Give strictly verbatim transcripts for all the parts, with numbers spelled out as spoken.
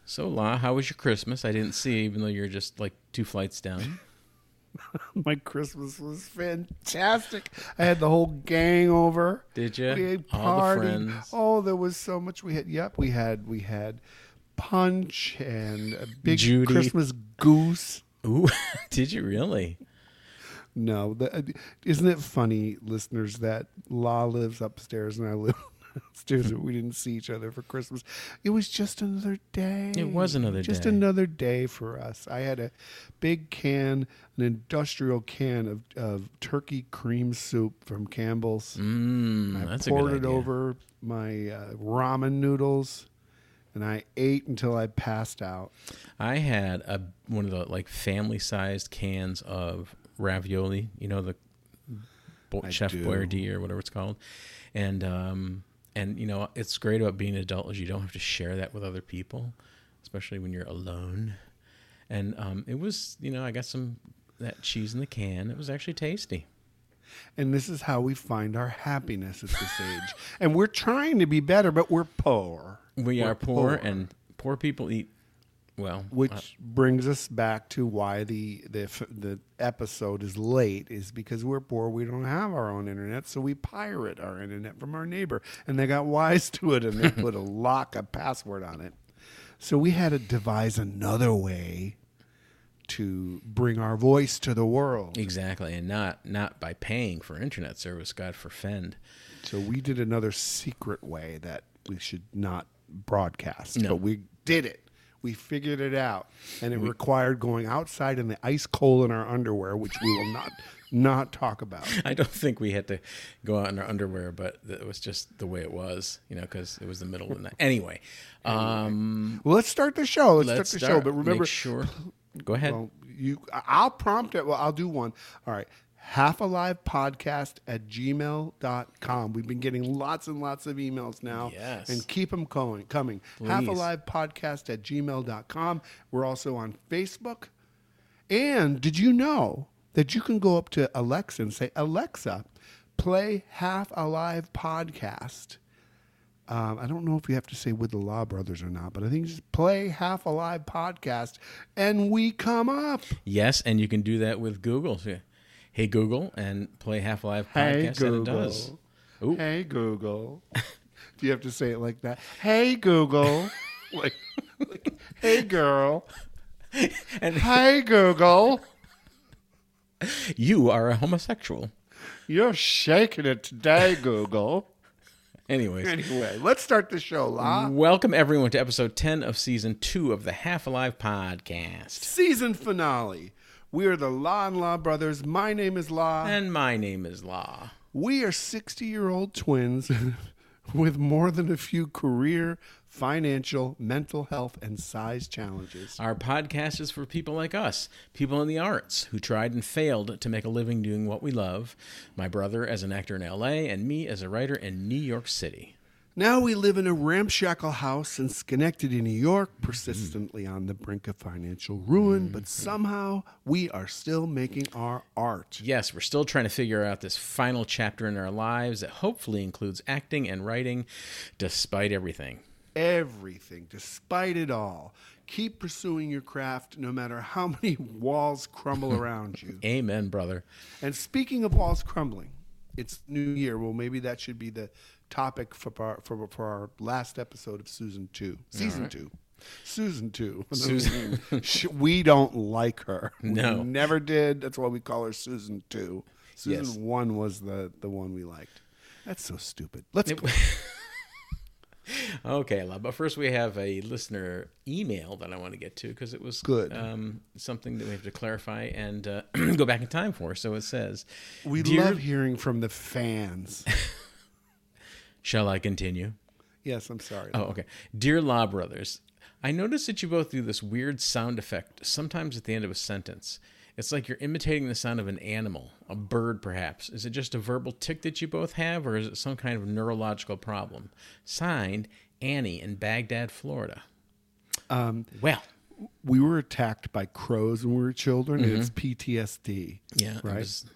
So, La, how was your Christmas? I didn't see, even though you're just like two flights down. My Christmas was fantastic. I had the whole gang over. Did you? We had All the party. friends. Oh, there was so much. We had. Yep, we had. We had punch and a big Judy. Christmas goose. Ooh, did you really? No, the, isn't it funny, listeners, that La lives upstairs and I live upstairs, and we didn't see each other for Christmas. It was just another day. It was another just day. another day for us. I had a big can, an industrial can of, of turkey cream soup from Campbell's. Mmm, I that's a poured good it idea. over my uh, ramen noodles, and I ate until I passed out. I had a one of the like family-sized cans of ravioli. You know, the Bo- I Chef do. Boyardee or whatever it's called. And um, and you know, it's great about being an adult is you don't have to share that with other people, especially when you're alone. And um, it was, you know, I got some that cheese in the can. It was actually tasty. And this is how we find our happiness at this age. And we're trying to be better, but we're poor. We We're are poor, and poor people eat well. Which uh, brings us back to why the, the the episode is late, is because we're poor. We don't have our own internet, so we pirate our internet from our neighbor. And they got wise to it, and they put a lock, a password on it. So we had to devise another way to bring our voice to the world. exactly, and not not by paying for internet service. God forfend. So we did another secret way that we should not broadcast. No. But we did it. We figured it out. And it required going outside in the ice cold in our underwear, which we will not not talk about. I don't think we had to go out in our underwear, but it was just the way it was, you know, because it was the middle of the night. Anyway, um, Well, let's start the show. Let's, let's start the show. But remember, make sure. Go ahead. well, you, I'll prompt it. Well, I'll do one. All right. Half Alive Podcast at gmail dot com. We've been getting lots and lots of emails now. Yes. And keep them going, coming. Please. Half Alive Podcast at gmail dot com. We're also on Facebook. And did you know that you can go up to Alexa and say, Alexa, play Half Alive Podcast? Um, I don't know if you have to say with the Law Brothers or not, but I think just play Half Alive Podcast and we come up. Yes, and you can do that with Google. So, hey, Google, and play Half Alive Hey, Podcast, and it Google. does. Ooh. Hey, Google. Do you have to say it like that? Hey, Google. like, like, hey, girl. And Hey, Google. you are a homosexual. You're shaking it today, Google. Anyways, Anyway, let's start the show, La. welcome everyone to episode ten of season two of the Half Alive Podcast. Season finale. We are the Law and Law Brothers. My name is Law. And my name is Law. We are sixty-year-old twins with more than a few career, financial, mental health, and size challenges. Our podcast is for people like us, people in the arts who tried and failed to make a living doing what we love. My brother as an actor in L A and me as a writer in New York City. Now we live in a ramshackle house in Schenectady, New York, persistently on the brink of financial ruin, but somehow we are still making our art. Yes, we're still trying to figure out this final chapter in our lives that hopefully includes acting and writing despite everything. Everything, despite it all. Keep pursuing your craft no matter how many walls crumble around you. Amen, brother. And speaking of walls crumbling, it's New Year. Well, maybe that should be the topic for our, for, for our last episode of season two. Season right. two. Susan two. Susan. She- we don't like her. No. We never did. That's why we call her Susan two. Susan Yes. one was the, the one we liked. That's so stupid. Let's It- Okay, Love, but first we have a listener email that I want to get to because it was Good. Um, something that we have to clarify and uh, go back in time for. So it says, we Dear- love hearing from the fans. shall I continue? Yes, I'm sorry. Oh, okay. Dear Law Brothers, I noticed that you both do this weird sound effect sometimes at the end of a sentence. It's like you're imitating the sound of an animal, a bird perhaps. Is it just a verbal tic that you both have, or is it some kind of neurological problem? Signed, Annie in Baghdad, Florida. Um, Well, we were attacked by crows when we were children, and it's P T S D. yeah. it Right? was-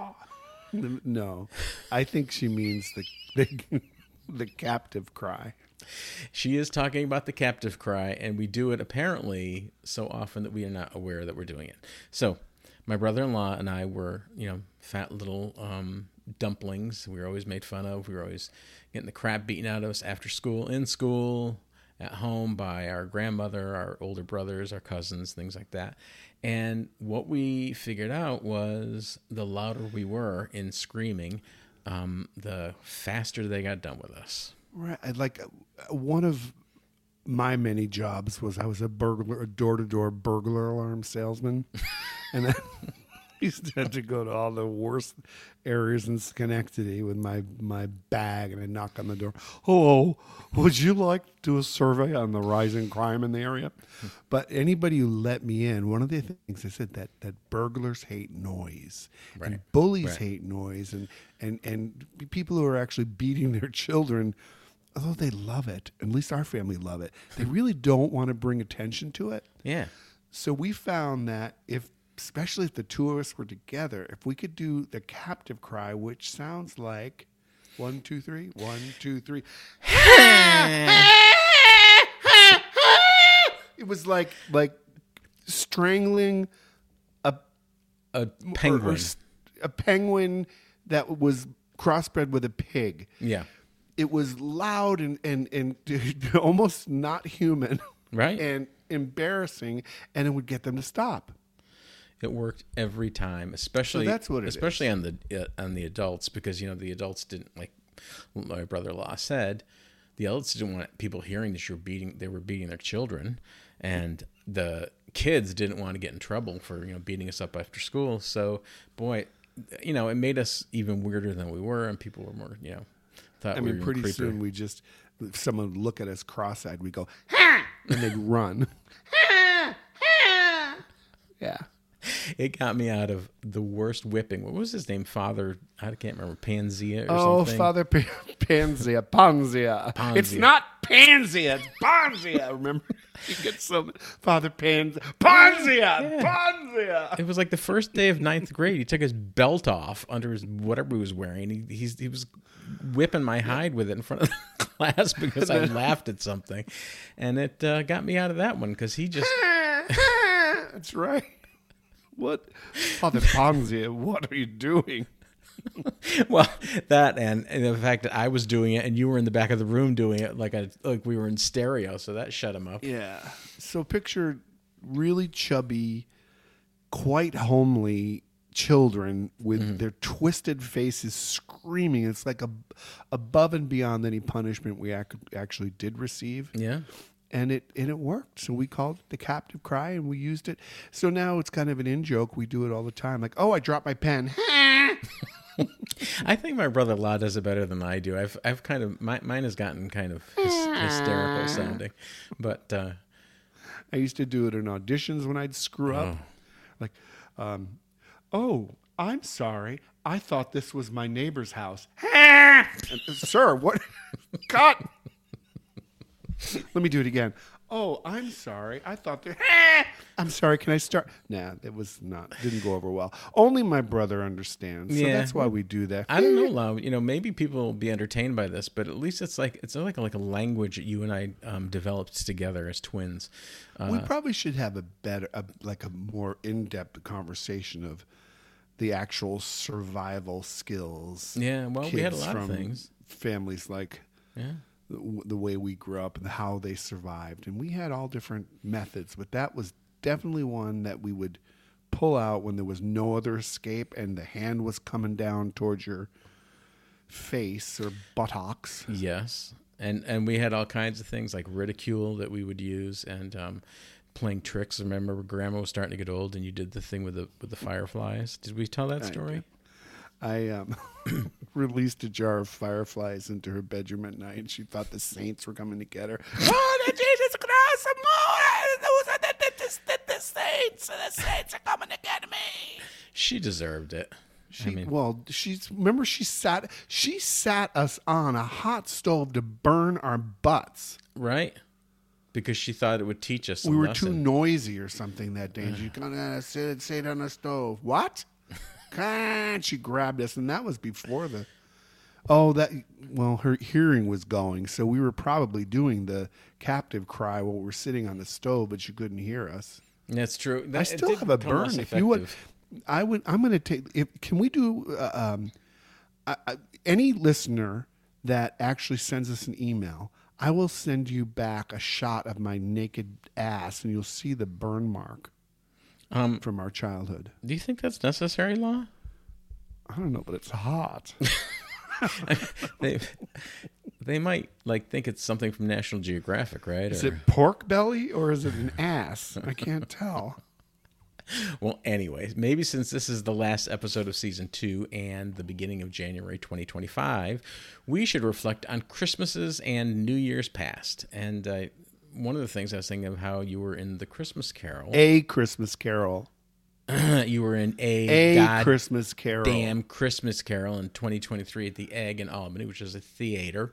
No, I think she means the the, the captive cry. She is talking about the captive cry, and we do it apparently so often that we are not aware that we're doing it. So my brother-in-law and I were, you know, fat little um, dumplings. We were always made fun of. We were always getting the crap beaten out of us after school, in school, at home by our grandmother, our older brothers, our cousins, things like that. And what we figured out was the louder we were in screaming, um, the faster they got done with us. Right. I'd like uh, one of my many jobs was I was a burglar, a door-to-door burglar alarm salesman. And I used to have to go to all the worst areas in Schenectady with my, my bag, and I knock on the door. Hello, would you like to do a survey on the rising crime in the area? But anybody who let me in, one of the things I said that, that burglars hate noise, Right. and bullies Right. hate noise, and, and, and people who are actually beating their children, although they love it, at least our family love it, they really don't want to bring attention to it. Yeah. So we found that if, especially if the two of us were together, if we could do the captive cry, which sounds like one, two, three, one, two, three. It was like like strangling a A or- penguin. or s- a penguin that was crossbred with a pig. Yeah. It was loud and and and almost not human, Right. and embarrassing, and it would get them to stop. It worked every time, especially So that's what it especially on the uh, on the adults, because you know the adults didn't, like my brother-in-law said, the adults didn't want people hearing that you were beating they were beating their children, and the kids didn't want to get in trouble for, you know, beating us up after school. So boy, you know, it made us even weirder than we were, and people were more, you know, thought I we mean, were pretty creepier. soon we just, if someone would look at us cross-eyed, we go, ha! And they'd run. Yeah. It got me out of the worst whipping. What was his name? Father, I can't remember, Panzea or Oh, something. Father P- Panzea, Panzea. Panzea. It's not Panzea, it's Panzea. Remember? You get some Father Panzea. Panzea! Panzea! It was like the first day of ninth grade. He took his belt off under his whatever he was wearing. He he's, he was whipping my hide with it in front of the class because I laughed at something, and it uh, got me out of that one because he just That's right. What? Father Panzea, what are you doing? well that and, and the fact that I was doing it and you were in the back of the room doing it like a like we were in stereo, so that shut him up. Yeah. So picture really chubby, quite homely children with Mm-hmm. their twisted faces screaming. It's like a, above and beyond any punishment we ac- actually did receive. Yeah. And it and it worked. So we called it the captive cry, and we used it. So now it's kind of an in-joke. We do it all the time. Like, oh, I dropped my pen. I think my brother-in-law does it better than I do. I've I've kind of my, mine has gotten kind of hys- hysterical sounding, but uh, I used to do it in auditions when I'd screw up. Oh. Like, um, oh, I'm sorry. I thought this was my neighbor's house. And, Sir, what? Cut. Let me do it again. Oh, I'm sorry. I thought there. I'm sorry. Can I start? Nah, it was not. Didn't go over well. Only my brother understands. So Yeah. that's why we do that. I don't know, Lau. You know, maybe people will be entertained by this, but at least it's like it's like like a language that you and I um, developed together as twins. Uh, We probably should have a better, a, like a more in-depth conversation of the actual survival skills. yeah, well, we had a kids lot of from things. families like Yeah, the, the way we grew up and how they survived, and we had all different methods, but that was definitely one that we would pull out when there was no other escape and the hand was coming down towards your face or buttocks. yes, and and we had all kinds of things like ridicule that we would use, and um, playing tricks. Remember, Grandma was starting to get old, and you did the thing with the with the fireflies. Did we tell that story? I um, released a jar of fireflies into her bedroom at night, and she thought the saints were coming to get her. Oh, the Jesus Christ! The, the, the saints, the saints are coming to get me. She deserved it. She I mean, well, she's remember she sat she sat us on a hot stove to burn our butts. right? Because she thought it would teach us. We a were lesson. too noisy or something that day. And she gonna sit sit on the stove. What? Can't she grabbed us, and that was before the Oh, that. Well, her hearing was going, so we were probably doing the captive cry while we're sitting on the stove, but she couldn't hear us. That's true. That, I still have a burn. If you would, I would. I'm going to take. If, can we do? Uh, um, I, I, any listener that actually sends us an email, I will send you back a shot of my naked ass, and you'll see the burn mark um, from our childhood. Do you think that's necessary, Law? I don't know, but it's hot. they, they might like think it's something from National Geographic, right? Is or... it pork belly or is it an ass? I can't tell. Well, anyways, maybe since this is the last episode of season two and the beginning of January twenty twenty-five, we should reflect on Christmases and New Year's past. And uh, one of the things I was thinking of how you were in the Christmas Carol. A Christmas Carol. You were in a, a God Christmas Carol. Damn Christmas Carol in twenty twenty-three at the Egg in Albany, which is a theater.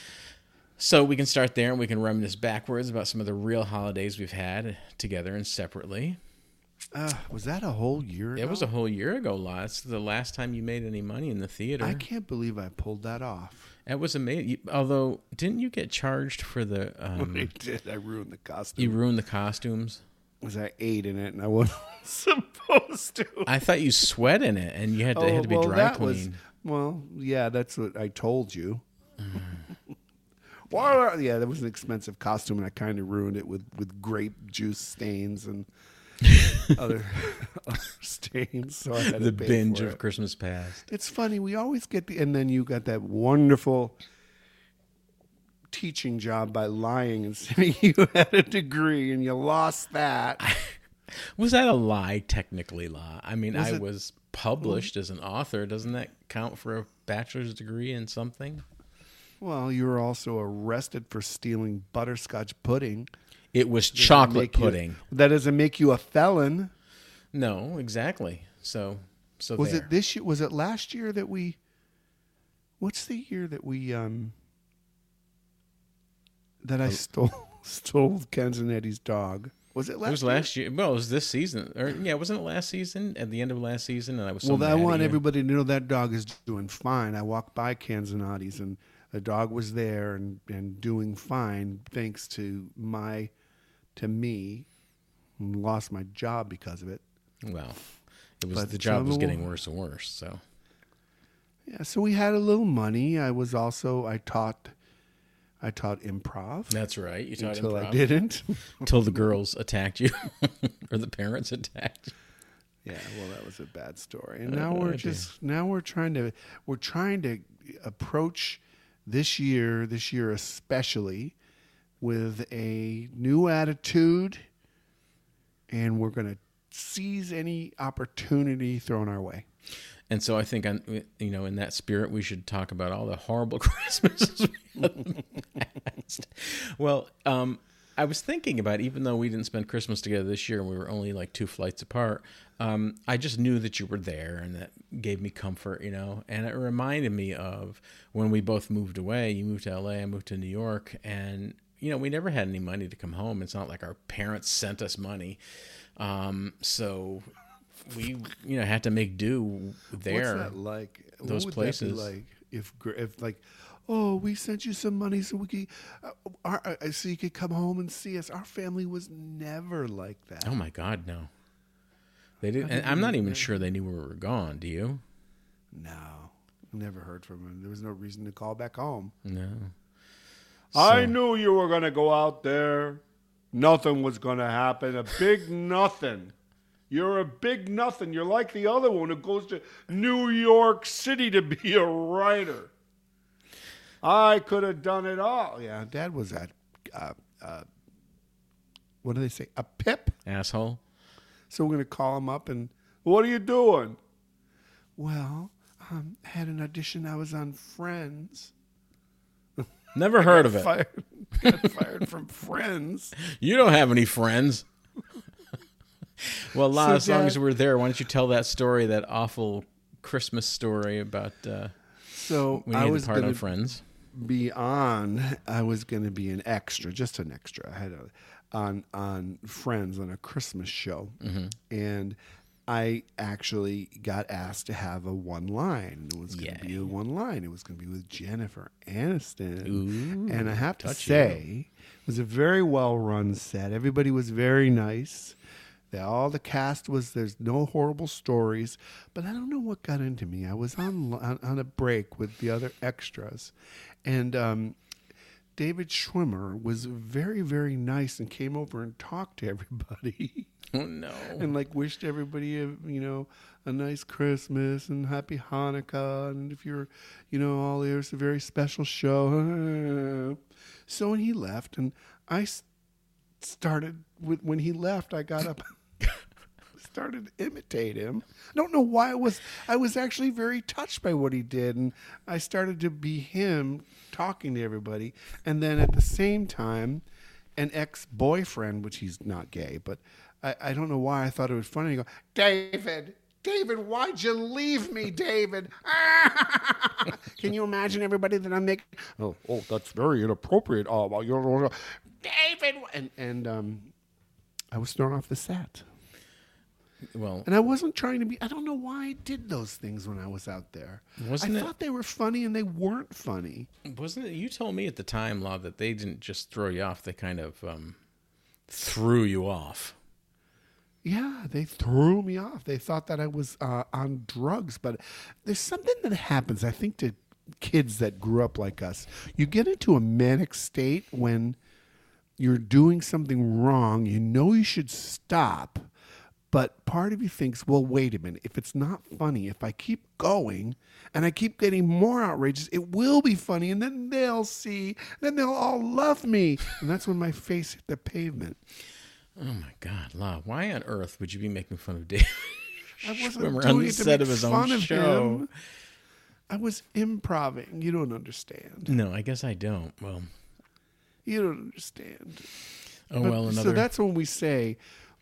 So we can start there and we can reminisce backwards about some of the real holidays we've had together and separately. Uh, was that a whole year ago? It was a whole year ago, Lots. The last time you made any money in the theater. I can't believe I pulled that off. It was amazing. Although, didn't you get charged for the... Um, I did. I ruined the costume. You ruined the costumes? Was I ate in it and I wasn't supposed to. I thought you sweat in it and you had to, oh, it had to be well, dry that cleaned. Was, well, yeah, that's what I told you. Mm. well, yeah, that was an expensive costume and I kind of ruined it with, with grape juice stains and other, other stains. So I had the to pay binge for of it. Christmas past. It's funny. We always get the, and then you got that wonderful teaching job by lying and saying you had a degree and you lost that. Was that a lie, technically, Law? I mean, Was I it- was published as an author. Doesn't that count for a bachelor's degree in something? Well, you were also arrested for stealing butterscotch pudding. It was Does that chocolate make you- pudding. that doesn't make you a felon. No, exactly. So, so Was there. it this year? Was it last year that we? What's the year that we um? That I stole stole Ken's and Eddie's dog. Was it last? It was year? last year. Well, it was this season. Or yeah, wasn't it last season? At the end of last season, and I was so Well, mad I at want you. everybody to know that dog is doing fine. I walked by Canzonati's and the dog was there and, and doing fine thanks to my, to me, and lost my job because of it. Well, it was But the job some was will- getting worse and worse. So Yeah, so we had a little money. I was also I taught, I taught improv that's right. You taught until improv I didn't. until the girls attacked you or the parents attacked you. Yeah, well, that was a bad story. And now Oh, we're dear. just now we're trying to we're trying to approach this year, this year especially, with a new attitude, and we're going to seize any opportunity thrown our way. And so I think, on you know, in that spirit, we should talk about all the horrible Christmases we had in the past. Well, um, I was thinking about, even though we didn't spend Christmas together this year and we were only like two flights apart, um, I just knew that you were there and that gave me comfort, you know. And it reminded me of when we both moved away. You moved to L A, I moved to New York, and you know, we never had any money to come home. It's not like our parents sent us money, um, so we, you know, had to make do there. What's that like? Those what would places. that be like if gr- if like, oh, we sent you some money so we could, uh, our, uh, so you could come home and see us. Our family was never like that. Oh my God, no. They didn't. And I'm not even sure they knew we were gone. Do you? No, never heard from him. There was no reason to call back home. No. I So- knew you were going to go out there. Nothing was going to happen. A big nothing. You're a big nothing. You're like the other one who goes to New York City to be a writer. I could have done it all. Yeah, Dad was at, uh, uh, what do they say? A pip? Asshole. So we're going to call him up and, what are you doing? Well, um, I had an audition. I was on Friends. Never heard of it. Fired, got fired from Friends. You don't have any friends. Well, La, So, as long Dad- as we're there, why don't you tell that story, that awful Christmas story about uh, So we I needed was part going on to Friends. be on. I was going to be an extra, just an extra. I had a on on Friends on a Christmas show, Mm-hmm. and I actually got asked to have a one line. It was going to Yay. be a one line. It was going to be with Jennifer Aniston. Ooh, and I have to touchy. say, it was a very well run set. Everybody was very nice. They, all the cast was, there's no horrible stories. But I don't know what got into me. I was on on, on a break with the other extras. And um, David Schwimmer was very, very nice and came over and talked to everybody. Oh, no. And like wished everybody a, you know, a nice Christmas and happy Hanukkah. And if you're, you know, all there's a very special show. So when he left, and I s- started with, when he left, I got up, started to imitate him. I don't know why I was, I was actually very touched by what he did. And I started to be him talking to everybody. And then at the same time, an ex-boyfriend, which he's not gay, but I, I don't know why I thought it was funny. I go, David, David, why'd you leave me, David? Can you imagine everybody that I'm making? Oh, oh, that's very inappropriate. Oh, well, you're, David, and and um, I was thrown off the set, Well, and I wasn't trying to be. I don't know why I did those things when I was out there. Wasn't I it- thought they were funny, and they weren't funny. wasn't it, you told me at the time, Law, that they didn't just throw you off, they kind of um, threw you off. Yeah, they threw me off. They thought that I was uh, on drugs. But there's something that happens, I think, to kids that grew up like us. You get into a manic state when you're doing something wrong. You know you should stop. But part of you thinks, well, wait a minute. If it's not funny, if I keep going and I keep getting more outrageous, it will be funny. And then they'll see. Then they'll all love me. And that's when my face hit the pavement. Oh, my God, Law, why on earth would you be making fun of David I wasn't Schwimmer doing on the it to set make of his fun own of show? him. I was improving. You don't understand. No, I guess I don't. Well, You don't understand. oh, But- well, another... So that's when we say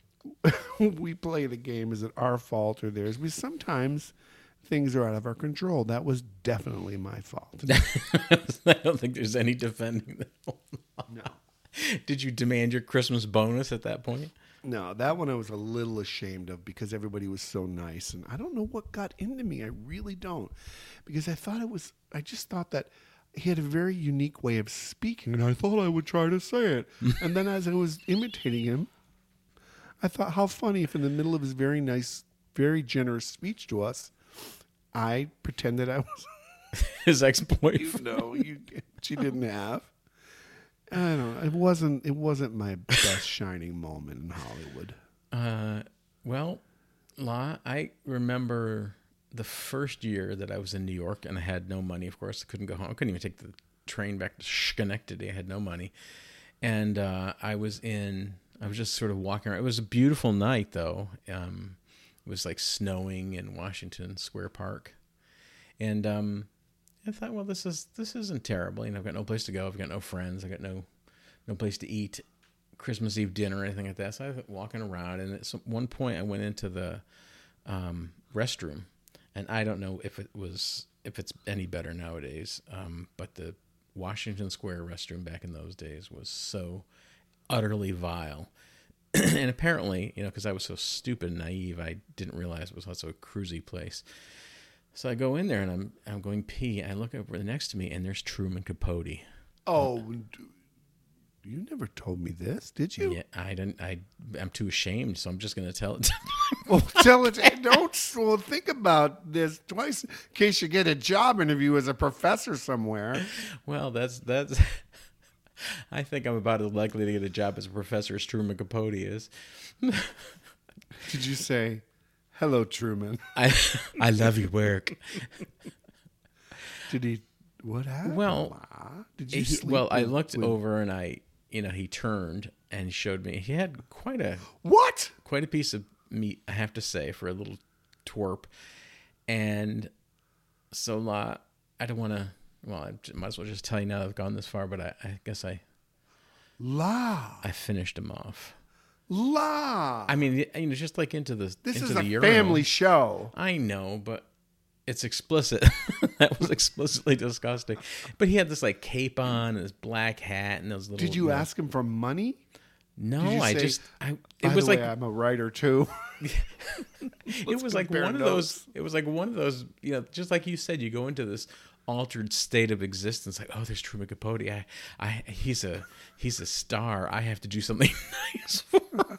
we play the game. Is it our fault or theirs? Because sometimes things are out of our control. That was definitely my fault. I don't think there's any defending that. No. Did you demand your Christmas bonus at that point? No, that one I was a little ashamed of because everybody was so nice. And I don't know what got into me. I really don't. Because I thought it was, I just thought that he had a very unique way of speaking. And I thought I would try to say it. And then as I was imitating him, I thought how funny if in the middle of his very nice, very generous speech to us, I pretended I was, His ex-boyfriend. you know, you, she didn't have. I don't know. It wasn't, it wasn't my best shining moment in Hollywood. Uh, well, La, I remember the first year that I was in New York and I had no money. Of course, I couldn't go home. I couldn't even take the train back to Schenectady. I had no money. And uh, I was in, I was just sort of walking around. It was a beautiful night, though. Um, it was like snowing in Washington Square Park. And um, I thought, well, this is this isn't terrible. You know, I've got no place to go. I've got no friends. I've got no no place to eat Christmas Eve dinner or anything like that. So I was walking around, and at some, one point I went into the um, restroom, and I don't know if it was if it's any better nowadays, um, but the Washington Square restroom back in those days was so utterly vile. And apparently, you know, because I was so stupid and naive, I didn't realize it was also a cruisy place. So I go in there and I'm I'm going pee. I look over next to me and there's Truman Capote. Oh, d- you never told me this, did you? Yeah, I didn't. I I'm too ashamed, so I'm just going to tell it. Well, tell it. Don't. Well, think about this twice in case you get a job interview as a professor somewhere. Well, that's that's. I think I'm about as likely to get a job as a professor as Truman Capote is. Did you say, "Hello, Truman"? I I love your work. Did he? What happened? Well, Ma? did you? He- sleep well, I with- looked with- over and I, you know, he turned and he showed me. He had quite a What? quite a piece of meat, I have to say, for a little twerp. And so, La, I don't want to. Well, I j- might as well just tell you now that I've gone this far, but I, I guess I La I finished him off. la. I mean, you know, just like into the this into is the a urinal. family show. I know, but it's explicit. That was explicitly disgusting. But he had this like cape on and his black hat and those little. Did you know- ask him for money? No, Did you I say, just I By it was the like way, I'm a writer too. it was like compare one of notes. those it was like one of those, you know, just like you said, you go into this altered state of existence like, oh, there's Truman Capote. I I he's a he's a star. I have to do something nice for him.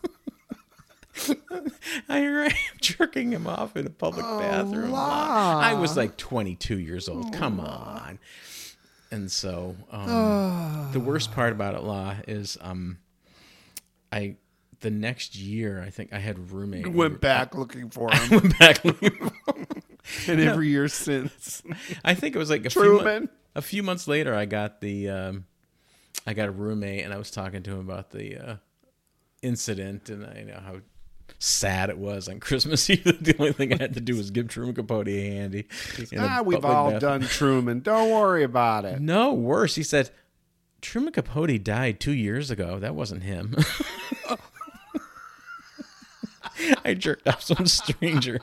I hear him jerking him off in a public Oh, bathroom. La. I was like twenty-two years old. Come on. And so um, the worst part about it, La, is um, I the next year I think I had a roommate. You went back looking for I him, went back looking for him. and every year since. I think it was like a few, Truman. mon- a few months later. I got the um, I got a roommate, and I was talking to him about the uh, incident, and I know how sad it was on Christmas Eve. The only thing I had to do was give Truman Capote a handy. in a Ah, we've public all bathroom. done Truman. Don't worry about it. No, worse. He said Truman Capote died two years ago. That wasn't him. I jerked off some stranger.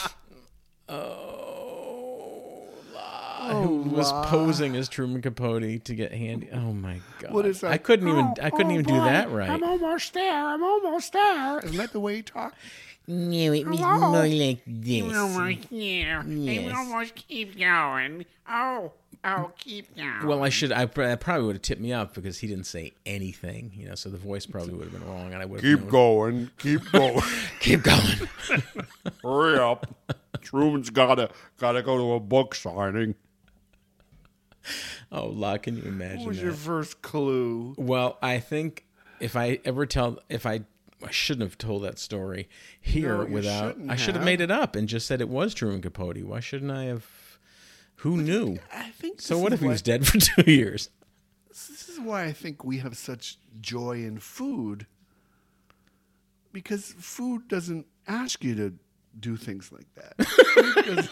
Oh, La, who was La. posing as Truman Capote to get handy. Oh my god! What is that? I couldn't even. Oh, I couldn't oh, even do boy, that right. I'm almost there. I'm almost there. Isn't that the way you talk? No, it was Hello? more like this. We're almost there. Hey, we Yes. almost keep going. Oh, oh, keep going. Well, I should. I, pr- that probably would have tipped me off because he didn't say anything. You know, so the voice probably would have been wrong, and I would have Keep known. going. Keep going. Keep going. Hurry up. Truman's gotta gotta go to a book signing. Oh, La, can you imagine What was that? your first clue? Well, I think if I ever tell, if I, I shouldn't have told that story here No, you without. shouldn't I should have have. made it up and just said it was Truman Capote. Why shouldn't I have? Who knew? I think. So this what is if he why- was dead for two years? This is why I think we have such joy in food. Because food doesn't ask you to do things like that. Food doesn't-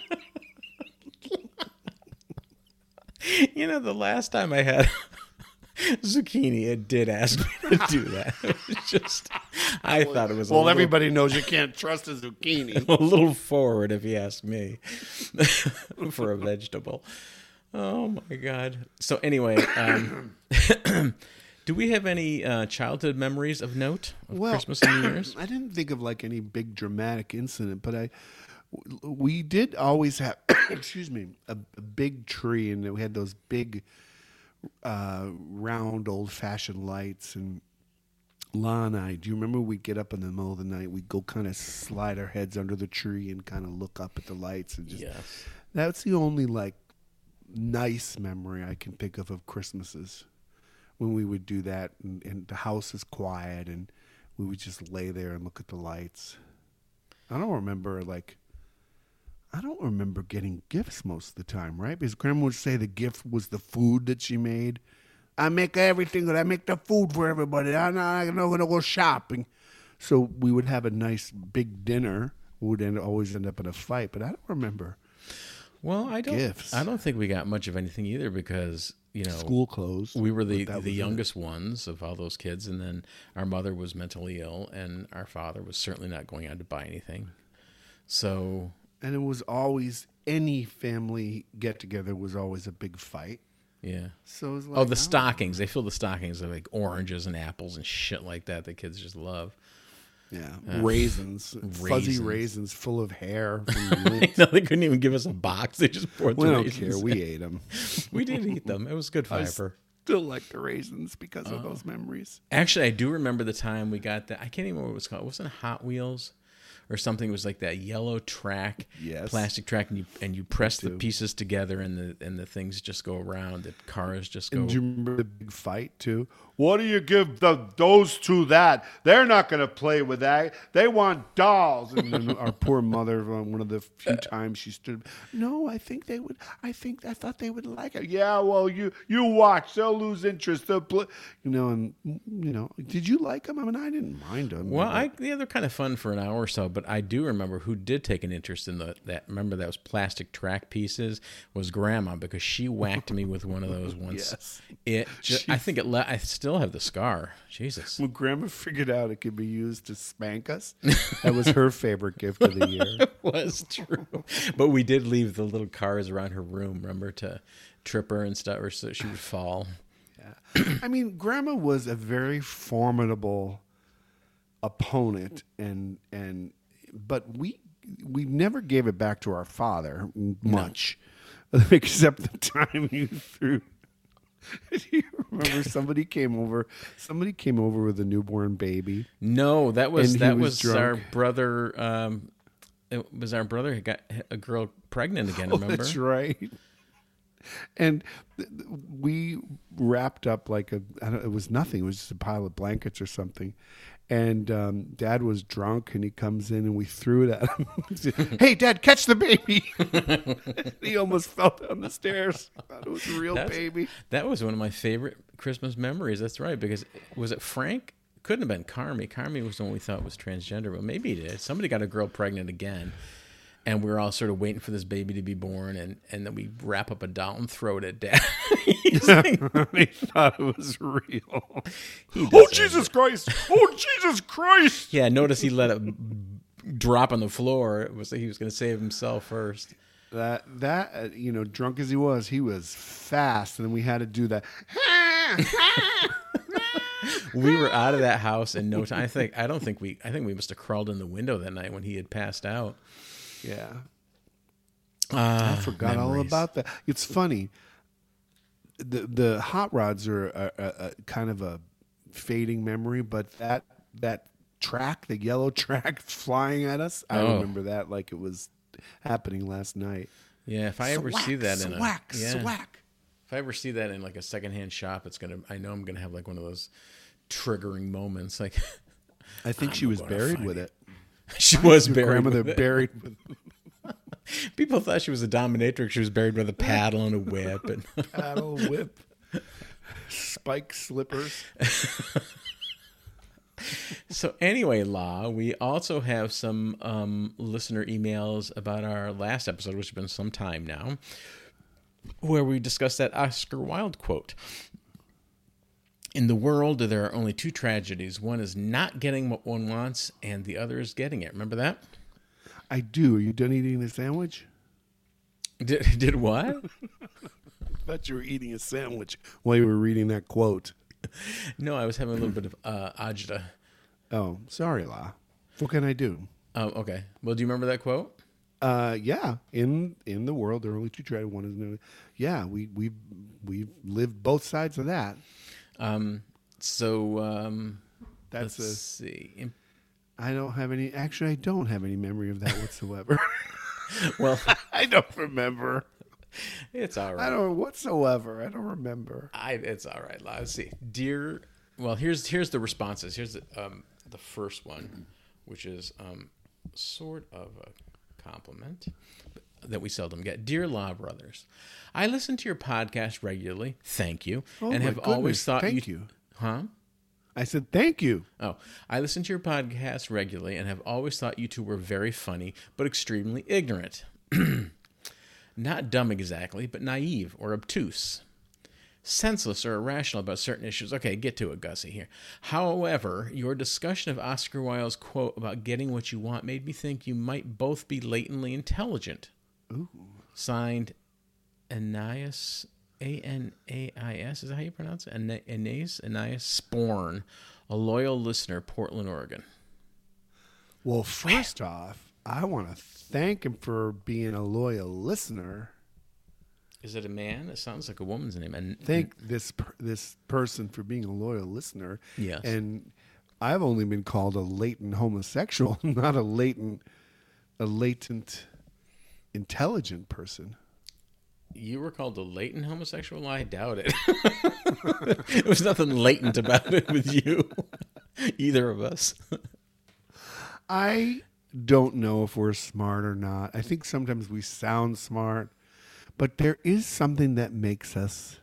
You know, the last time I had zucchini, it did ask me to do that. It was just, I thought it was a well, little, everybody knows you can't trust a zucchini. a little forward, if you ask me, for a vegetable. Oh my god! So anyway, um, do we have any uh, childhood memories of note of Well, Christmas and New Year's? I didn't think of like any big dramatic incident, but I we did always have excuse me a, a big tree, and we had those big uh, round old fashioned lights. And La and I, do you remember we'd get up in the middle of the night, we'd go kind of slide our heads under the tree and kind of look up at the lights and just Yes. that's the only like nice memory I can think of of Christmases, when we would do that, and, and the house is quiet and we would just lay there and look at the lights. I don't remember like I don't remember getting gifts most of the time, right? Because Grandma would say the gift was the food that she made. I make everything, I make the food for everybody. I'm not going to go shopping. So we would have a nice big dinner. We would end, always end up in a fight, but I don't remember. Well, I don't. Gifts. I don't think we got much of anything either because you know School closed. we were the but that the was it. youngest ones of all those kids, and then our mother was mentally ill, and our father was certainly not going out to buy anything. So And it was always, any family get together was always a big fight. yeah. So it was like, Oh, I the don't- stockings. They fill the stockings with like oranges and apples and shit like that that kids just love. Yeah, raisins, fuzzy Raisins. raisins full of hair. From Lindt. No, they couldn't even give us a box. They just poured we the don't raisins. care. We ate them. We did eat them. It was good I fiber. still like the raisins because Oh. of those memories. Actually, I do remember the time we got that. I can't even remember what it was called. It wasn't Hot Wheels or something. It was like that yellow track, Yes. plastic track, and you and you press the too. pieces together, and the and the things just go around. The cars just go. And do you remember the big fight too? What do you give the those two that? They're not going to play with that. They want dolls. And then our poor mother, on one of the few times she stood, no, I think they would. I think I thought they would like it. Yeah, well, you you watch. They'll lose interest. They'll play. You know, and you know, did you like them? I mean, I didn't mind them. Well, I yeah, they're kind of fun for an hour or so, but I do remember who did take an interest in the that. Remember those plastic track pieces was Grandma because she whacked me with one of those once. Yes. It, ju- I think it. Le- I still have the scar. Jesus. When Grandma figured out it could be used to spank us, that was her favorite gift of the year. Was true, but we did leave the little cars around her room. Remember to trip her and stuff, or so she would fall. Yeah. I mean, Grandma was a very formidable opponent, and and but we we never gave it back to our father much, except the time you threw. Do you remember somebody came over? Somebody came over with a newborn baby. No, that was And he that was was, our drunk. brother. Um, it was our brother who got a girl pregnant again. Oh, Remember? that's right. And th- th- we wrapped up like a, I don't, it was nothing. It was just a pile of blankets or something. And um, Dad was drunk, and he comes in, and we threw it at him. Hey, Dad, catch the baby! He almost fell down the stairs. Thought it was a real That's- baby. That was one of my favorite Christmas memories. That's right, because was it Frank? Couldn't have been Carmi. Carmi was the one we thought was transgender, but maybe it is. Somebody got a girl pregnant again, and we were all sort of waiting for this baby to be born, and, and then we wrap up a doll and throw it at Dad. He's like, He thought it was real. he Oh, doesn't. Jesus Christ! Oh, Jesus Christ! Yeah, notice he let it drop on the floor. It was he was going to save himself first. That that uh, you know, drunk as he was, he was fast, and then we had to do that. We were out of that house in no time. I think I don't think we I think we must have crawled in the window that night when he had passed out. Yeah, Uh, I forgot all memories. about that. It's funny. The the hot rods are a, a, a kind of a fading memory, but that that track, the yellow track flying at us, I Oh. remember that like it was happening last night. Yeah, if I ever see that in a swack, yeah, swack. if I ever see that in like a secondhand shop, it's gonna. I know I'm gonna have like one of those triggering moments. Like I think she was gonna buried find with it. it. she was Your buried. grandmother with it. buried with People thought she was a dominatrix. She was buried with a paddle and a whip. And paddle, whip, spike slippers. so anyway, La, we also have some um, listener emails about our last episode, which has been some time now, where we discussed that Oscar Wilde quote. In the world, there are only two tragedies. One is not getting what one wants, and the other is getting it. Remember that? I do. Are you done eating the sandwich? Did, did what? I thought you were eating a sandwich while you were reading that quote. No, I was having a little bit of uh, agita. Oh, sorry, La. What can I do? Oh, okay. Well, do you remember that quote? Uh, yeah. In in the world, there are only two tragedies. One is no. Yeah, we we we've lived both sides of that. Um, so um, That's let's a. see. In- I don't have any. Actually, I don't have any memory of that whatsoever. Well, I don't remember. it's all I right. don't whatsoever. I don't remember. I, it's all right. Let's see. Dear, well, here's here's the responses. Here's the um, the first one, which is um, sort of a compliment that we seldom get. Dear Law Brothers, I listen to your podcast regularly. Thank you, Oh, and my have always goodness. thought Thank you, you. huh? I said thank you. Oh, I listen to your podcast regularly and have always thought you two were very funny, but extremely ignorant. Not dumb exactly, but naive or obtuse. Senseless or irrational about certain issues. Okay, get to it, Gussie, here. However, your discussion of Oscar Wilde's quote about getting what you want made me think you might both be latently intelligent. Ooh. Signed, Anais, A N A I S, is that how you pronounce it? Ana- Anais, Anais Sporn, a loyal listener, Portland, Oregon. Well, first off, I want to thank him for being a loyal listener. Is it a man? It sounds like a woman's name. And Thank this per- this person for being a loyal listener. Yes. And I've only been called a latent homosexual, not a latent, a latent, intelligent person. you were called a latent homosexual? I doubt it. There was nothing latent about it with you, either of us. I don't know if we're smart or not. I think sometimes we sound smart, but there is something that makes us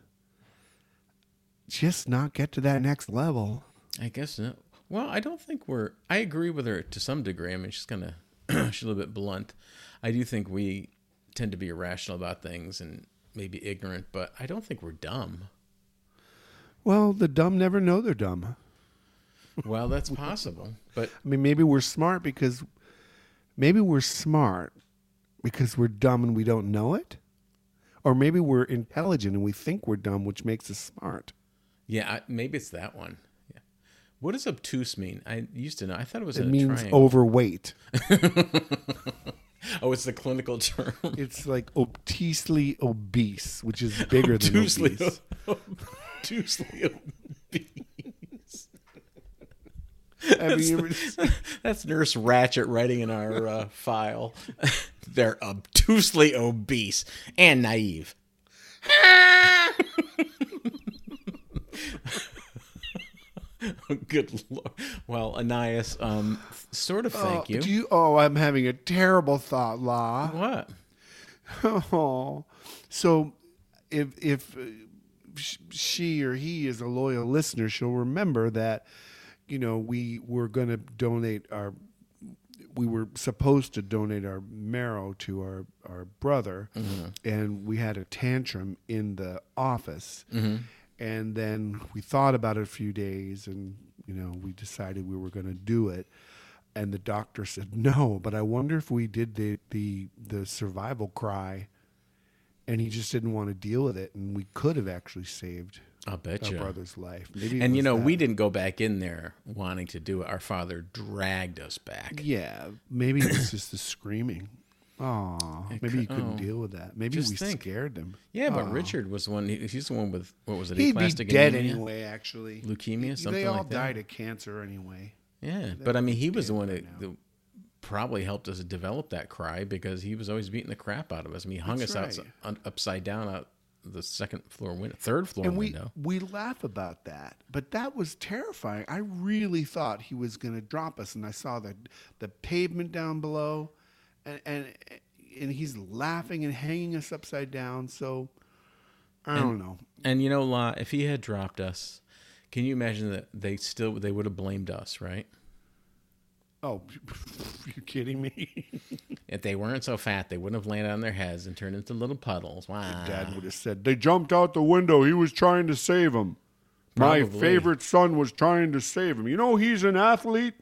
just not get to that next level. I guess not. Well, I don't think we're. I agree with her to some degree. I mean, she's kind of she's a little bit blunt. I do think we tend to be irrational about things and maybe ignorant, but I don't think we're dumb. Well, the dumb never know they're dumb. Well, that's possible, but I mean, maybe we're smart because maybe we're smart because we're dumb and we don't know it, or maybe we're intelligent and we think we're dumb, which makes us smart. Yeah, I, maybe it's that one. Yeah. What does obtuse mean? I used to know. I thought it was It a means triangle. overweight. Oh, it's the clinical term. It's like obtusely obese, which is bigger than Obtusely, obese. obtusely obese. Have you ever- That's Nurse Ratchet writing in our uh, file. They're obtusely obese and naive. Good Lord. Well, Anais, um, sort of thank Oh, you. Do you. Oh, I'm having a terrible thought, La. What? Oh, so if if uh, sh- she or he is a loyal listener, she'll remember that, you know, we were going to donate our, we were supposed to donate our marrow to our our brother, and we had a tantrum in the office, and then we thought about it a few days, and you know, we decided we were going to do it. And the doctor said no, but I wonder if we did the, the the survival cry, and he just didn't want to deal with it, and we could have actually saved I'll bet our you. brother's life. Maybe it And you was know, that. we didn't go back in there wanting to do it. Our father dragged us back. Yeah, maybe it was just the screaming. Oh, maybe he couldn't oh. deal with that. Maybe Just we think. scared him. Yeah, but Oh. Richard was the one. he- He's the one with what was it? He'd be aplastic dead anemia? anyway. Actually, Leukemia, something They all like that. died of cancer anyway. Yeah, but I mean, he was the one that, now. that probably helped us develop that cry because he was always beating the crap out of us. I mean, he hung That's us right. out upside down out the second floor window, third floor And we window. we laugh about that, but that was terrifying. I really thought he was going to drop us, and I saw the the pavement down below, and and and he's laughing and hanging us upside down. So I don't know. And you know, La, if he had dropped us, can you imagine that they still they would have blamed us, right? Oh, you kidding me? If they weren't so fat, they wouldn't have landed on their heads and turned into little puddles. Wow. Dad would have said they jumped out the window. He was trying to save him. My Probably. favorite son was trying to save him. You know, he's an athlete.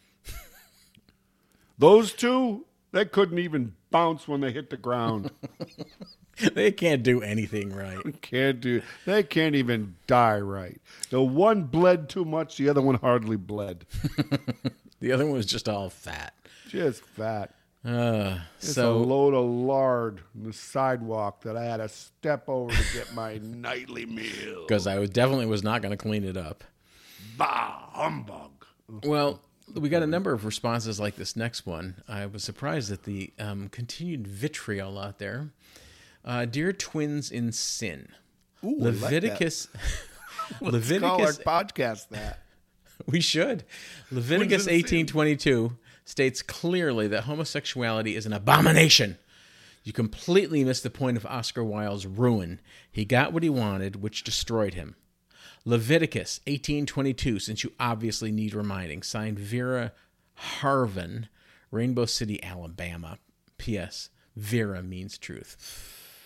Those two, they couldn't even bounce when they hit the ground. They can't do anything right. Can't do. They can't even die right. The one bled too much. The other one hardly bled. The other one was just all fat. Just fat. Uh, It's so a load of lard on the sidewalk that I had to step over to get my nightly meal. because I was definitely was not going to clean it up. Bah, humbug. Well, we got a number of responses like this next one. I was surprised at the um, continued vitriol out there. Uh, Dear twins in sin, Ooh, I like that. Leviticus. Call our Leviticus. podcast that. We should. Leviticus Twins in sin. eighteen twenty-two states clearly that homosexuality is an abomination. You completely missed the point of Oscar Wilde's ruin. He got what he wanted, which destroyed him. Leviticus eighteen twenty-two, since you obviously need reminding. Signed Vera Harvin, Rainbow City, Alabama. P S. Vera means truth.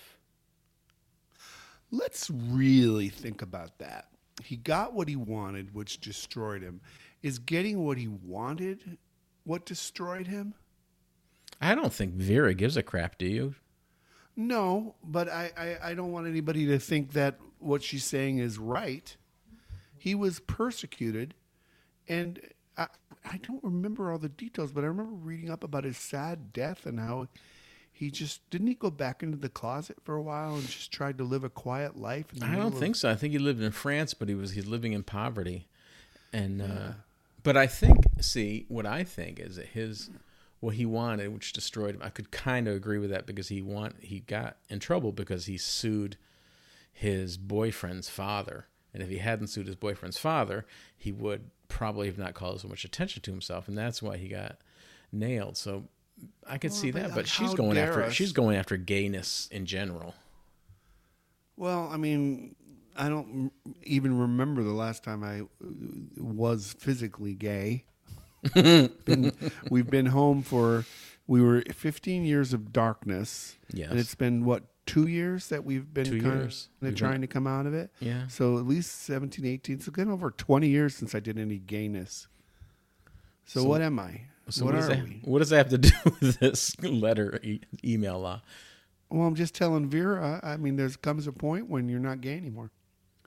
Let's really think about that. He got what he wanted, which destroyed him. Is getting what he wanted what destroyed him? I don't think Vera gives a crap, do you? No, but I, I, I don't want anybody to think that what she's saying is right. He was persecuted, and I, I don't remember all the details, but I remember reading up about his sad death and how he just didn't he go back into the closet for a while and just tried to live a quiet life. In the I middle don't of- think so. I think he lived in France, but he was he's living in poverty, and uh, but I think see what I think is that his what he wanted, which destroyed him. I could kind of agree with that because he want he got in trouble because he sued his boyfriend's father, and if he hadn't sued his boyfriend's father, he would probably have not called so much attention to himself, and that's why he got nailed. So I could see but, that, like, but she's how going dare after us? she's going after gayness in general. Well, I mean, I don't even remember the last time I was physically gay. been, we've been home for, we were fifteen years of darkness. Yes. And it's been, what, two years that we've been Two kind years. of We've trying been- to come out of it? Yeah. So at least seventeen, eighteen. So getting over twenty years since I did any gayness. So, So- what am I? So what what, does are that, we? what does that have to do with this letter e- email law? Well, I'm just telling Vera, I mean, there comes a point when you're not gay anymore.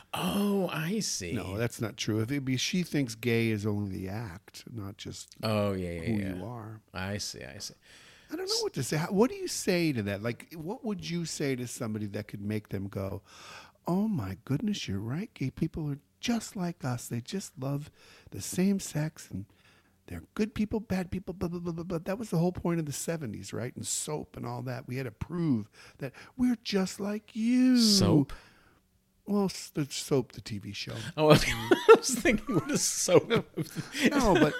Oh, I see. No, that's not true. If it be she thinks gay is only the act, not just Oh, yeah, yeah, who yeah. you are. I see, I see. I don't know what to say. How, what do you say to that? Like, what would you say to somebody that could make them go, "Oh my goodness, you're right. Gay people are just like us. They just love the same sex and they're good people, bad people, blah, blah, blah, blah, blah." That was the whole point of the seventies, right? And soap and all that. We had to prove that we're just like you. Soap? Well, s- the soap, the T V show. Oh, I was, I was thinking, what is soap? No, but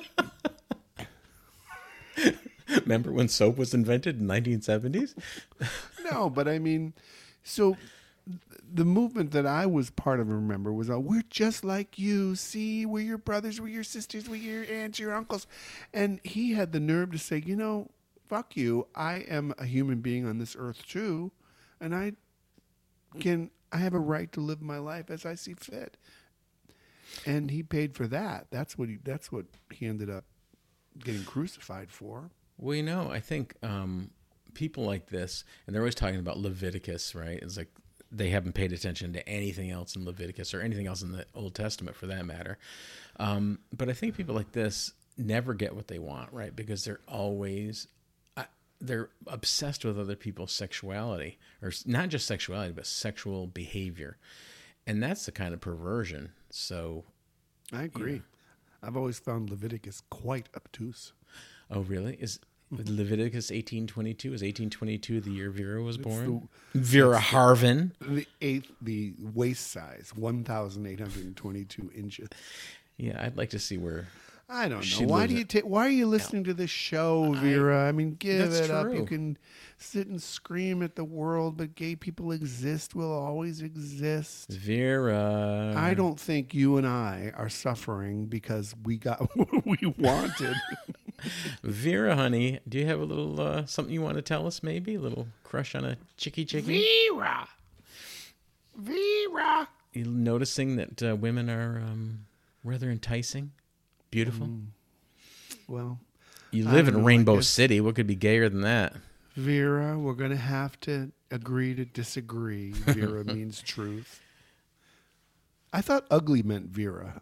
Remember when soap was invented in nineteen seventies? no, but I mean, so the movement that I was part of, remember, was, uh, we're just like you. See, we're your brothers, we're your sisters, we're your aunts, your uncles. And he had the nerve to say, you know, fuck you. I am a human being on this earth too. And I can, I have a right to live my life as I see fit. And he paid for that. That's what he, that's what he ended up getting crucified for. Well, you know, I think um, people like this, and they're always talking about Leviticus, right? It's like they haven't paid attention to anything else in Leviticus or anything else in the Old Testament for that matter. Um, but I think people like this never get what they want, right? Because they're always, uh, they're obsessed with other people's sexuality, or s- not just sexuality, but sexual behavior. And that's the kind of perversion. So, I agree. I've always found Leviticus quite obtuse. oh, really? Is Leviticus eighteen twenty-two? Is eighteen twenty-two the year Vera was born? the- Vera Harvin. The eighth, the waist size, one thousand eight hundred twenty-two inches. Yeah, I'd like to see where. I don't She know. Why lives do you it- take? Why are you listening to this show, Vera? I, mean, give that's it up. You true. can sit and scream at the world, but gay people exist. Will always exist. Vera. I don't think you and I are suffering because we got what we wanted. Vera, honey, do you have a little uh, something you want to tell us? Maybe a little crush on a chicky chicky. Vera. Vera. You noticing that uh, women are um, rather enticing, beautiful. Well, You I live don't in know, I Rainbow guess- City. What could be gayer than that? Vera, we're going to have to agree to disagree. Vera means truth. I thought ugly meant Vera.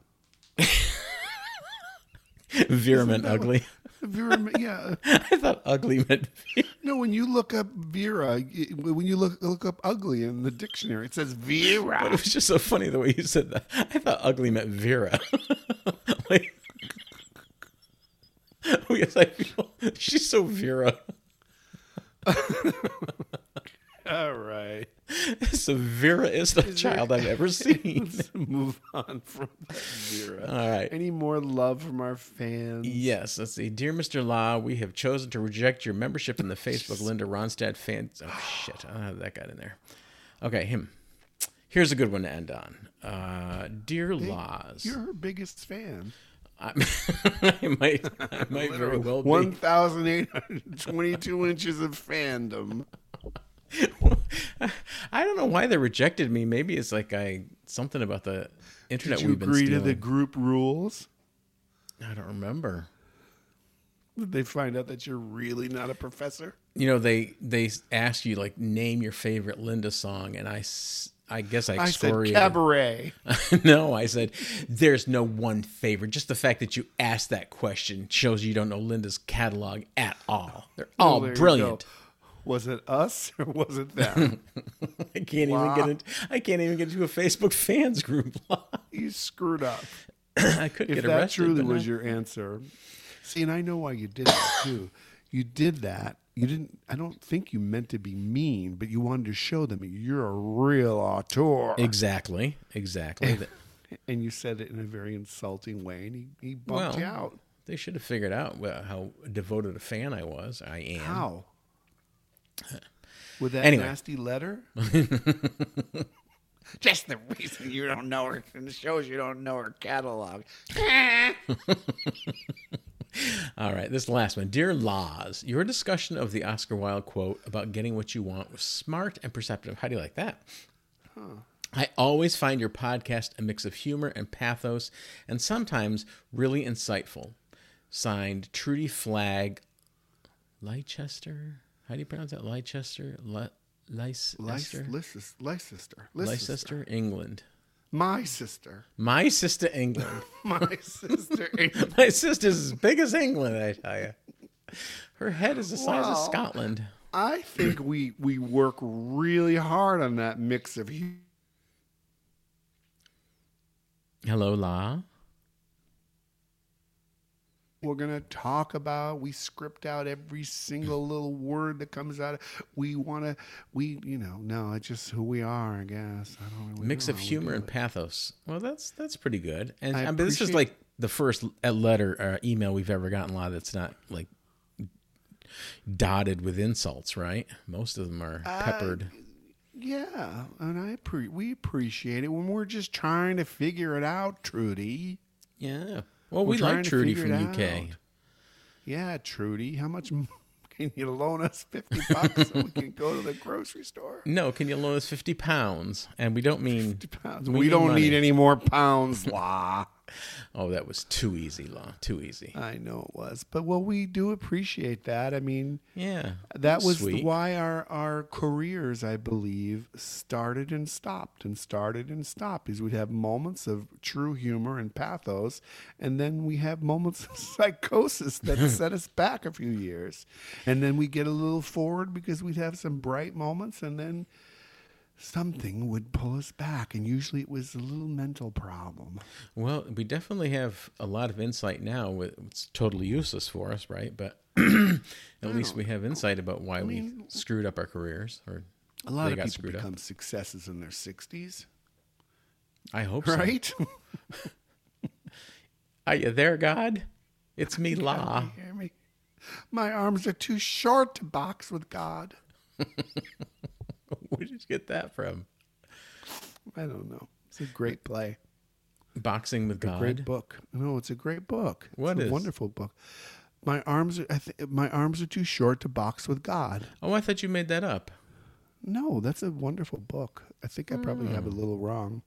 Vera meant ugly. Vera, me- yeah. I thought ugly meant. No, when you look up Vera, y- when you look look up ugly in the dictionary, it says Vera. But it was just so funny the way you said that. I thought ugly meant Vera. Like, because I feel she's so Vera. All right. So Vera is the child I've ever seen. Let's move on from that, Vera. All right. Any more love from our fans? Yes, let's see. Dear Mister Law, we have chosen to reject your membership in the Facebook Linda Ronstadt fans. Oh, shit. I don't have that guy in there. Okay, him. Here's a good one to end on. Uh, Dear Laws. You're her biggest fan. I, I might, I might very well be. one thousand eight hundred twenty-two inches of fandom. I don't know why they rejected me. Maybe it's like I something about the internet Did you we've been agree stealing. to the group rules? I don't remember. Did they find out that you're really not a professor? You know, they they ask you like name your favorite Linda song, and I, s- I guess I I said excoriated. cabaret. No, I said there's no one favorite. Just the fact that you asked that question shows you don't know Linda's catalog at all. They're all Oh, there you brilliant. go. Was it us or was it them? I can't Wow. even get into. I can't even get into a Facebook fans group. You screwed up. I could If get that arrested. truly but was no. your answer. See, and I know why you did that too. You did that. You didn't. I don't think you meant to be mean, but you wanted to show them you're a real auteur. Exactly, exactly. That- And you said it in a very insulting way, and he, he bumped well, you out. they should have figured out wh- how devoted a fan I was. I am. How? With that Anyway. nasty letter? Just the reason you don't know her and shows you don't know her catalog. All right, this last one. Dear Laws, your discussion of the Oscar Wilde quote about getting what you want was smart and perceptive. How do you like that? I always find your podcast a mix of humor and pathos and sometimes really insightful. Signed, Trudy Flagg Leicester. How do you pronounce that? Leicester? Le- Leicester? Leicester? Leicester. Leicester, England. My sister. My sister England. My sister. England. My sister's as big as England, I tell you. Her head is the size Wow. of Scotland. I think we we work really hard on that mix of hu- Hello, La. we're going to talk about. We script out every single little word that comes out. We want to, we, you know, no, it's just who we are, I guess. I don't really Mix know of how we humor do and it. pathos. Well, that's that's pretty good. And I I mean, this is appreciate- like the first uh, letter or email we've ever gotten, La, that's not like dotted with insults, right? Most of them are peppered. Yeah, and I pre- we appreciate it when we're just trying to figure it out, Trudy. Yeah. Well, We're we trying like to Trudy figure from it U K. out. Yeah, Trudy, how much m- can you loan us fifty bucks so we can go to the grocery store? No, can you loan us fifty pounds? And we don't mean Pounds. we We, need don't money. need any more pounds, La. Oh, that was too easy, La. Too easy. I know it was, but well, we do appreciate that. I mean, Yeah. that was sweet. why our, our careers, I believe, started and stopped and started and stopped. Is we'd have moments of true humor and pathos, and then we have moments of psychosis that set us back a few years, and then we get a little forward because we'd have some bright moments, and then something would pull us back, and usually it was a little mental problem. Well, we definitely have a lot of insight now. with- It's totally useless for us, right? But at least we have insight about why we screwed up our careers, or A lot they of got people screwed become up. successes in their sixties, I hope so. right? Are you there, God? It's me, La. Can you hear me? My arms are too short to box with God. Where did you get that from? I don't know. It's a great play. Boxing with God. Great book. No, it's a great book. It's What a is? wonderful book. My arms are I th- my arms are too short to box with God. Oh, I thought you made that up. No, that's a wonderful book. I think I probably have it a little wrong.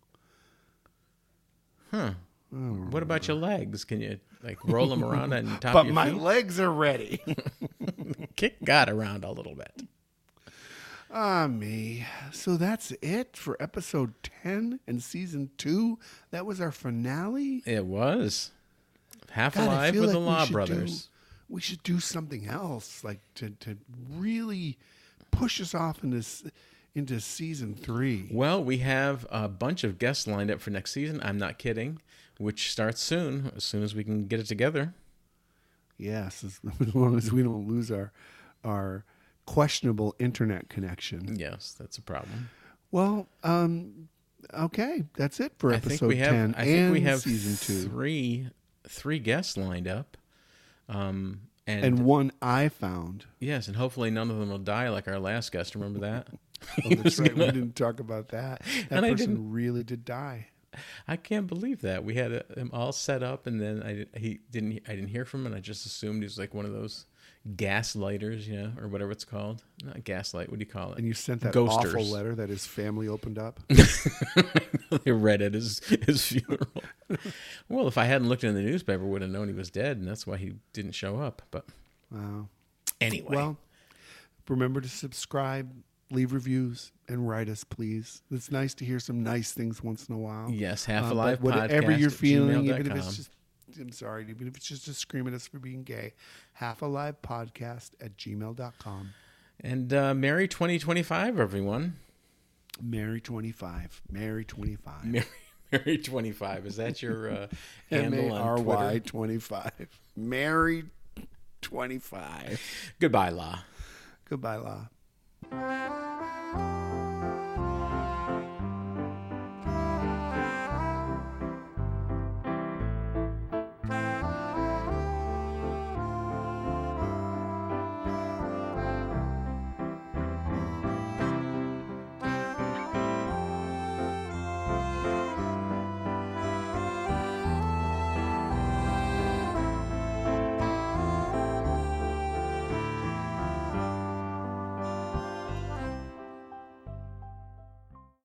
Huh. What about your legs? Can you like roll them around on top But of your my feet? legs are ready. Kick God around a little bit. Ah, me. So that's it for episode ten and season two. That was our finale. It was Half God, I Alive feel with like the we Law should Brothers. do- we should do something else, like to, to really push us off into s- into season three. Well, we have a bunch of guests lined up for next season. I'm not kidding, which starts soon, as soon as we can get it together. Yes, as, as long as we don't lose our our questionable internet connection. Yes, that's a problem. Well, um, okay, that's it for I think episode we have. ten I think and we have season two, three three guests lined up. Um, and, and one I found. yes, and hopefully none of them will die like our last guest. Remember that? Oh, that's right. We didn't talk about that. That And I person didn't- really did die. I can't believe that we had uh, him all set up, and then I he didn't. I didn't hear from him, and I just assumed he was like one of those gaslighters, you know, or whatever it's called. Not gaslight. What do you call it? And you sent that Ghosters. awful letter that his family opened up. They read at his his funeral. Well, if I hadn't looked in the newspaper, would have known he was dead, and that's why he didn't show up. But Wow. anyway, Well, remember to subscribe, leave reviews, and write us, please. It's nice to hear some nice things once in a while. yes, Half Uh, but Alive whatever podcast you're at feeling, gmail even dot if com. it's just, I'm sorry, even if it's just to scream at us for being gay, half alive podcast at gmail dot com. And uh, Merry twenty twenty-five, everyone. Mary twenty-five. Mary twenty-five. Merry, Merry twenty-five. Is that your uh, M handle A on R Y Twitter? twenty-five. Mary twenty-five. Goodbye, La. Goodbye, La.